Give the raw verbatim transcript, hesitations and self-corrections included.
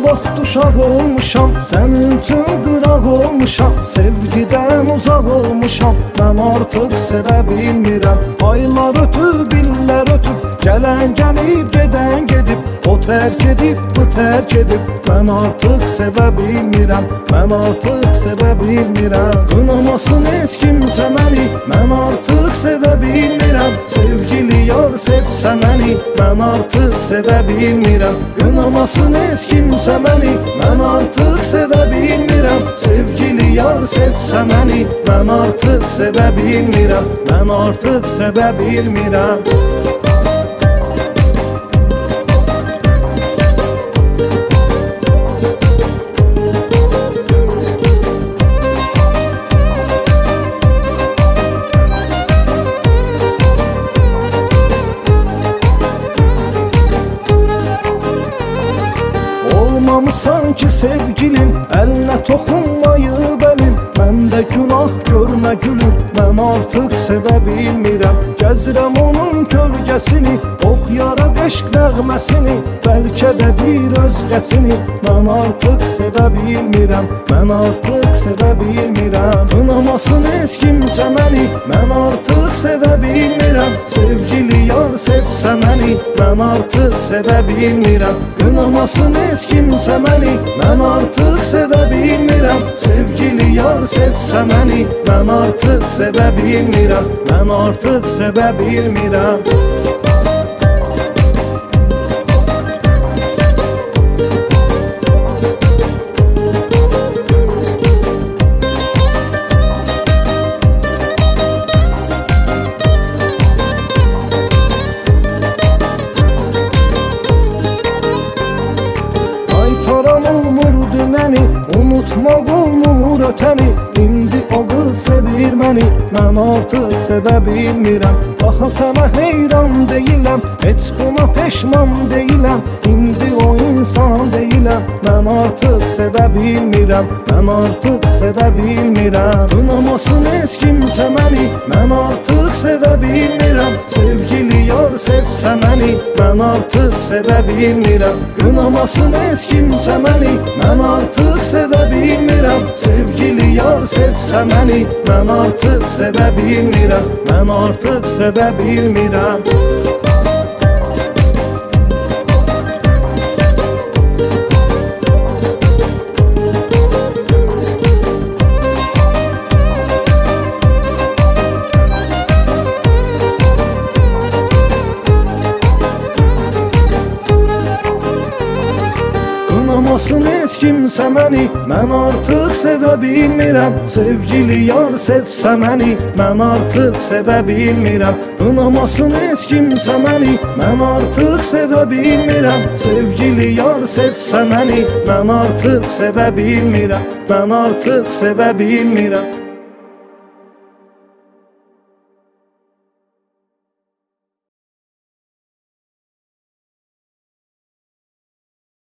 vaxt uşaq olmuşam, sənin üçün qıraq olmuşam, sevgidən uzaq olmuşam, mən artıq sevə bilmirəm. Aylar ötüb, illər ötüb, gələn gəlib, gedən gedib, o tərk edib, bu tərk edib, mən artıq sevə bilmirəm, mən artıq sevə bilmirəm. Qınamasın heç kimsə məni, mən artıq sevə bilmirəm. Sevgili yar sevsə məni, mən artıq sevə bilmirəm. Qınamasın heç kimsə məni, mən artıq sevə bilmirəm. Sevgili yar sevsə məni, mən artıq sevə bilmirəm, mən artıq sevə bilmirəm. Olmamısan ki sevgilim, əlinə toxunmayıb əlim, məndə günah görmə gülüm, mən artıq sevə bilmirəm. Gəzirəm onun kölgəsini, oxuyaraq eşq nəğməsini, bəlkə də bir özgəsini, mən artıq sevə bilmirəm, mən artıq sevə bilmirəm. Qınamasın heç kimsə məni, mən artıq sevə bilmirəm. Sevgili yar sevsə məni, mən artıq sevə bilmirəm. Qınamasın heç kimsə məni, mən artıq sevə bilmirəm. Sevgili yar sevsə məni, mən artıq sevə bilmirəm, mən artıq sevə bilmirəm. Qaytaram olmur dünəni, unutmaq olmur ötəni, indi o qız sevir məni, mən artıq sevə bilmirəm. Daha sənə heyran deyiləm, heç buna peşman deyiləm, indi o insan deyiləm, mən artıq sevə bilmirəm, mən artıq sevə bilmirəm. Qınamasın heç kimsə məni, mən artıq sevə bilmirəm. Sevgili yar sevsə məni, mən artıq sevə bilmirəm. Qınamasın heç kimsə məni, mən artıq sevə bilmirəm. Sevgili yar sevsə məni, mən artıq sevə bilmirəm, mən artıq sevə bilmirəm. Qınamasın heç kimsə məni, mən artıq sevə bilmirəm. Sevgili yar sevsə məni, mən artıq sevə bilmirəm. Qınamasın heç kimsə məni, mən artıq sevə bilmirəm. Sevgili yar sevsə məni, mən artıq sevə bilmirəm, mən artıq sevə bilmirəm.